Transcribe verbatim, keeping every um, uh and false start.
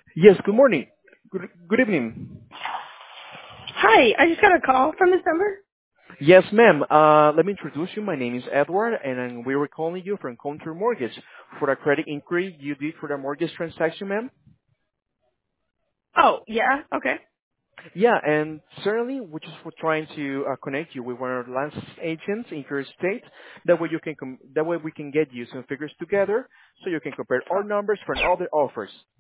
Yes, good morning. Good, good evening. Hi, I just got a call from this number. Yes, ma'am. Uh, let me introduce you. My name is Edward, and um, we were calling you from Counter Mortgage for a credit inquiry you did for the mortgage transaction, ma'am. Oh, yeah, okay. Yeah, and certainly we're just for trying to uh, connect you with one of our licensed agents in your state. That way you can com- that way we can get you some figures together so you can compare our numbers from other offers.